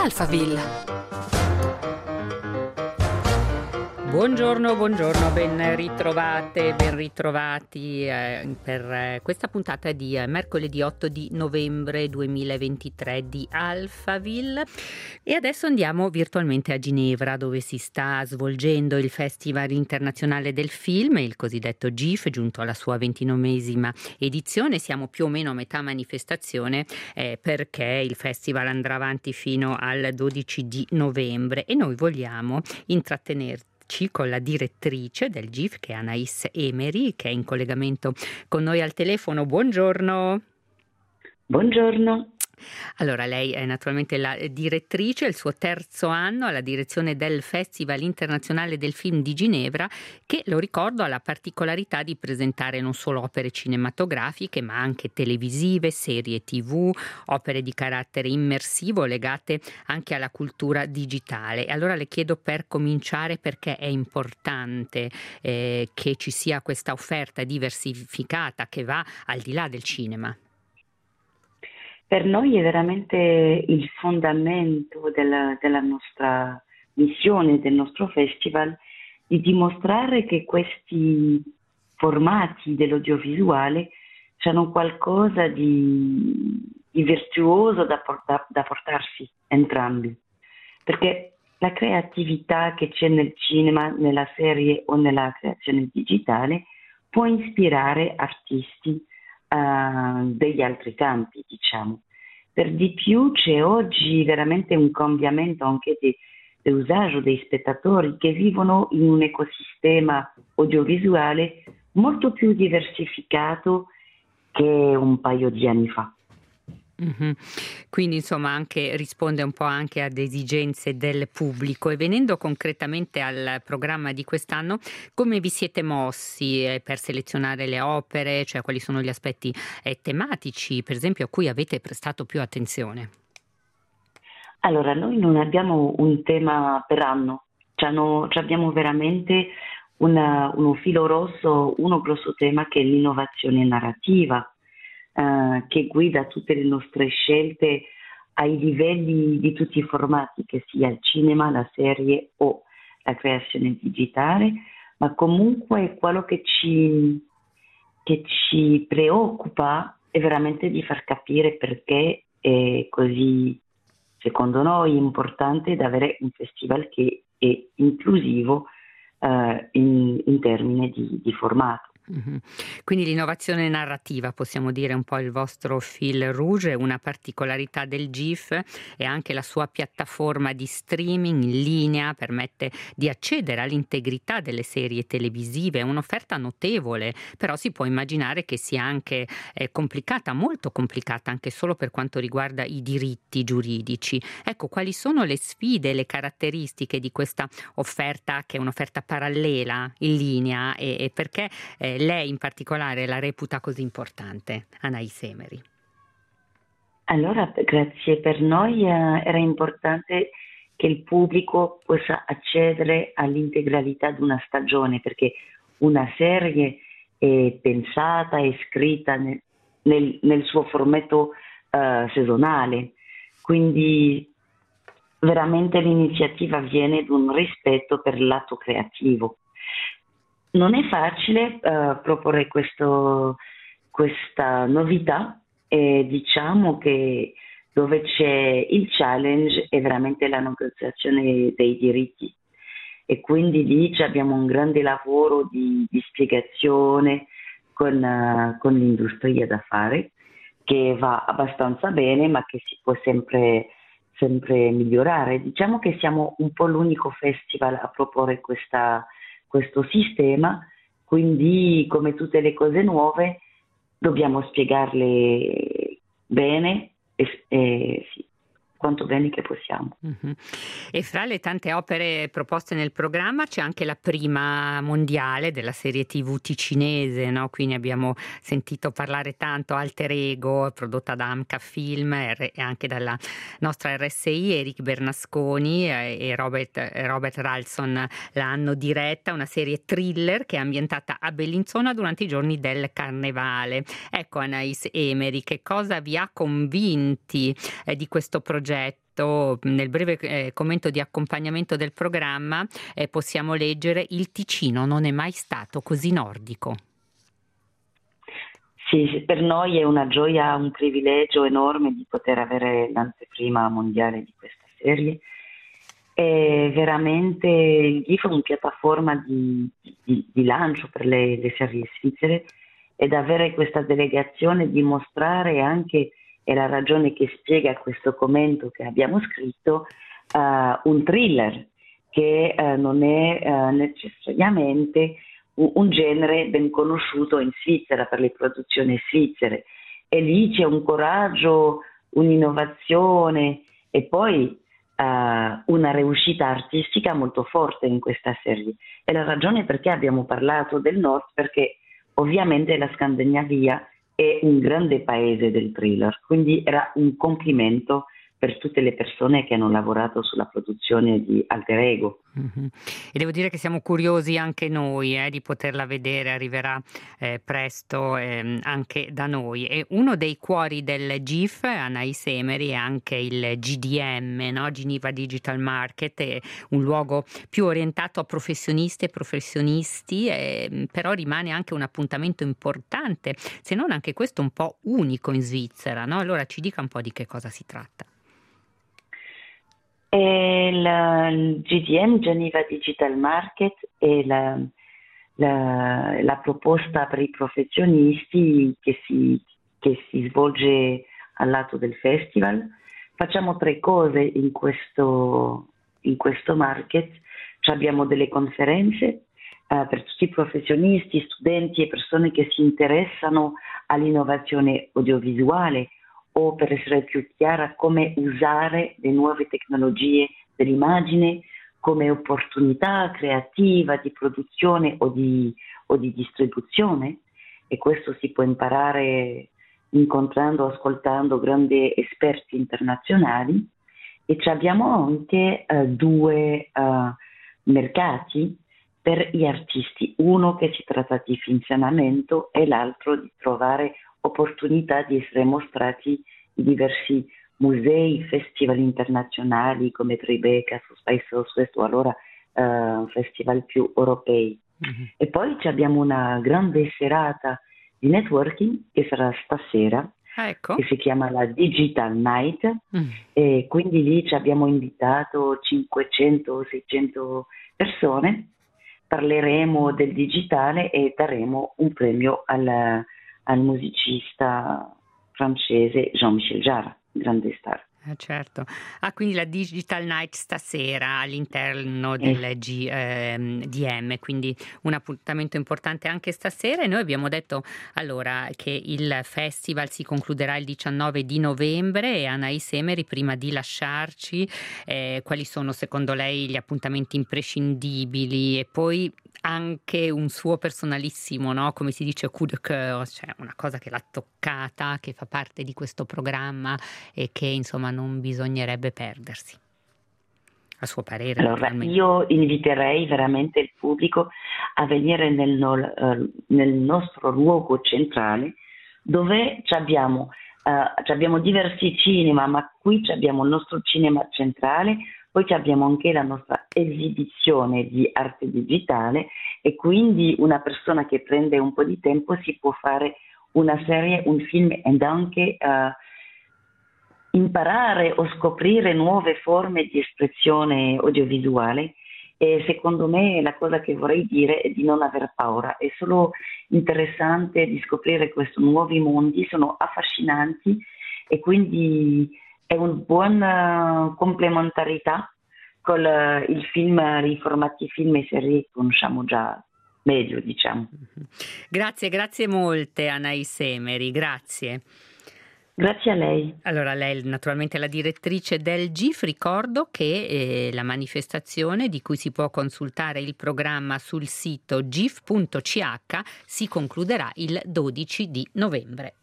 Alphaville. Buongiorno, ben ritrovate, ben ritrovati per questa puntata di mercoledì 8 di novembre 2023 di Alphaville. E adesso andiamo virtualmente a Ginevra, dove si sta svolgendo il Festival Internazionale del Film, il cosiddetto GIF, giunto alla sua 29esima edizione. Siamo più o meno a metà manifestazione perché il festival andrà avanti fino al 12 di novembre e noi vogliamo intrattenerci con la direttrice del GIF, che è Anaïs Emery, che è in collegamento con noi al telefono. Buongiorno. Buongiorno. Allora, lei è naturalmente la direttrice, il suo terzo anno alla direzione del Festival Internazionale del Film di Ginevra, che, lo ricordo, ha la particolarità di presentare non solo opere cinematografiche, ma anche televisive, serie TV, opere di carattere immersivo legate anche alla cultura digitale. Allora le chiedo, per cominciare, perché è importante che ci sia questa offerta diversificata che va al di là del cinema. Per noi è veramente il fondamento della nostra missione, del nostro festival, di dimostrare che questi formati dell'audiovisuale sono qualcosa di virtuoso da portarsi entrambi. Perché la creatività che c'è nel cinema, nella serie o nella creazione digitale può ispirare artisti degli altri campi, diciamo. Per di più c'è oggi veramente un cambiamento anche dell'usaggio dei spettatori, che vivono in un ecosistema audiovisuale molto più diversificato che un paio di anni fa. Mm-hmm. Quindi insomma anche risponde un po' anche ad esigenze del pubblico. E venendo concretamente al programma di quest'anno, come vi siete mossi per selezionare le opere, cioè quali sono gli aspetti tematici, per esempio, a cui avete prestato più attenzione? Allora, noi non abbiamo un tema per anno, abbiamo veramente uno filo rosso, uno grosso tema, che è l'innovazione narrativa, che guida tutte le nostre scelte ai livelli di tutti i formati, che sia il cinema, la serie o la creazione digitale, ma comunque quello che ci preoccupa è veramente di far capire perché è così, secondo noi, importante da avere un festival che è inclusivo in termini di formato. Mm-hmm. Quindi l'innovazione narrativa, possiamo dire, un po' il vostro fil rouge. Una particolarità del GIF è anche la sua piattaforma di streaming in linea, permette di accedere all'integrità delle serie televisive. È un'offerta notevole, però si può immaginare che sia anche complicata, molto complicata, anche solo per quanto riguarda i diritti giuridici. Ecco, quali sono le sfide, le caratteristiche di questa offerta, che è un'offerta parallela in linea, e perché lei in particolare la reputa così importante, Anaïs Emery? Allora, grazie. Per noi era importante che il pubblico possa accedere all'integralità di una stagione, perché una serie è pensata e scritta nel suo formato sezionale, quindi veramente l'iniziativa viene da un rispetto per il lato creativo. Non è facile proporre questa novità, e diciamo che dove c'è il challenge è veramente la negoziazione dei diritti, e quindi lì abbiamo un grande lavoro di spiegazione con l'industria da fare, che va abbastanza bene, ma che si può sempre migliorare. Diciamo che siamo un po' l'unico festival a proporre questo sistema, quindi, come tutte le cose nuove, dobbiamo spiegarle bene e quanto bene che possiamo. Mm-hmm. E fra le tante opere proposte nel programma c'è anche la prima mondiale della serie TV ticinese, no? Qui ne abbiamo sentito parlare tanto, Alter Ego, prodotta da Amca Film e anche dalla nostra RSI. Eric Bernasconi e Robert Ralston l'hanno diretta, una serie thriller che è ambientata a Bellinzona durante i giorni del Carnevale. Ecco, Anaïs Emery, che cosa vi ha convinti di questo progetto fatto nel breve commento di accompagnamento del programma, possiamo leggere: il Ticino non è mai stato così nordico. Sì, per noi è una gioia, un privilegio enorme di poter avere l'anteprima mondiale di questa serie. È veramente il GIF è una piattaforma di lancio per le serie svizzere, ed avere questa delegazione, dimostrare anche, è la ragione che spiega questo commento che abbiamo scritto, un thriller che non è necessariamente un genere ben conosciuto in Svizzera per le produzioni svizzere, e lì c'è un coraggio, un'innovazione e poi una riuscita artistica molto forte in questa serie. È la ragione perché abbiamo parlato del Nord, perché ovviamente la Scandinavia è un grande paese del thriller, quindi era un complimento per tutte le persone che hanno lavorato sulla produzione di Alter Ego. Mm-hmm. E devo dire che siamo curiosi anche noi di poterla vedere, arriverà presto anche da noi. E uno dei cuori del GIF, Anais Emery, è anche il GDM, no? Geneva Digital Market, è un luogo più orientato a professionisti e professionisti, però rimane anche un appuntamento importante, se non anche questo un po' unico in Svizzera, no? Allora ci dica un po' di che cosa si tratta. Il GDM, Geneva Digital Market, è la proposta per i professionisti che si svolge al lato del festival. Facciamo 3 cose in questo market. Abbiamo delle conferenze per tutti i professionisti, studenti e persone che si interessano all'innovazione audiovisuale, o, per essere più chiara, come usare le nuove tecnologie dell'immagine come opportunità creativa di produzione o di distribuzione, e questo si può imparare incontrando, ascoltando grandi esperti internazionali. E abbiamo anche 2 mercati per gli artisti, uno che si tratta di finanziamento e l'altro di trovare opportunità di essere mostrati in diversi musei, festival internazionali come Tribeca, Spice Southwest, o allora festival più europei. Mm-hmm. E poi abbiamo una grande serata di networking che sarà stasera, ecco, che si chiama la Digital Night, e quindi lì abbiamo invitato 500-600 persone. Parleremo del digitale e daremo un premio al musicista francese Jean-Michel Jarre, grande star. Certo. Quindi la Digital Night stasera all'interno del GDM, quindi un appuntamento importante anche stasera. E noi abbiamo detto allora che il festival si concluderà il 19 di novembre, e Anais Emery, prima di lasciarci, quali sono secondo lei gli appuntamenti imprescindibili, e poi anche un suo personalissimo, no? Come si dice, coup de cœur, cioè una cosa che l'ha toccata, che fa parte di questo programma e che insomma non bisognerebbe perdersi, a suo parere? Allora, io inviterei veramente il pubblico a venire nel nostro luogo centrale, dove abbiamo diversi cinema, ma qui abbiamo il nostro cinema centrale. Poi abbiamo anche la nostra esibizione di arte digitale, e quindi una persona che prende un po' di tempo si può fare una serie, un film, ed anche imparare o scoprire nuove forme di espressione audiovisuale. E secondo me la cosa che vorrei dire è di non aver paura, è solo interessante di scoprire questi nuovi mondi, sono affascinanti, e quindi è una buona complementarità con i film, i formati film e serie che conosciamo già meglio, diciamo. Grazie molte Anais Emery, grazie. Grazie a lei. Allora, lei naturalmente è la direttrice del GIF. Ricordo che la manifestazione, di cui si può consultare il programma sul sito gif.ch, si concluderà il 12 di novembre.